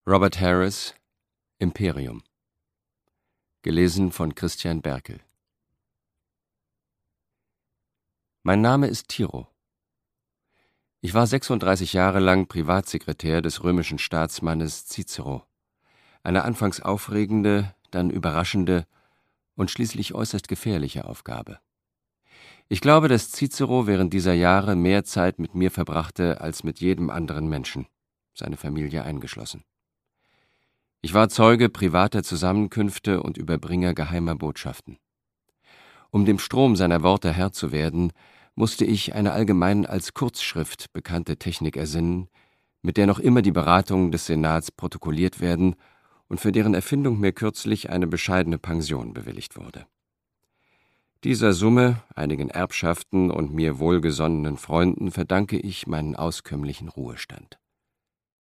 Robert Harris, Imperium. Gelesen von Christian Berkel. Mein Name ist Tiro. Ich war 36 Jahre lang Privatsekretär des römischen Staatsmannes Cicero. Eine anfangs aufregende, dann überraschende und schließlich äußerst gefährliche Aufgabe. Ich glaube, dass Cicero während dieser Jahre mehr Zeit mit mir verbrachte als mit jedem anderen Menschen, seine Familie eingeschlossen. Ich war Zeuge privater Zusammenkünfte und Überbringer geheimer Botschaften. Um dem Strom seiner Worte Herr zu werden, musste ich eine allgemein als Kurzschrift bekannte Technik ersinnen, mit der noch immer die Beratungen des Senats protokolliert werden und für deren Erfindung mir kürzlich eine bescheidene Pension bewilligt wurde. Dieser Summe, einigen Erbschaften und mir wohlgesonnenen Freunden verdanke ich meinen auskömmlichen Ruhestand.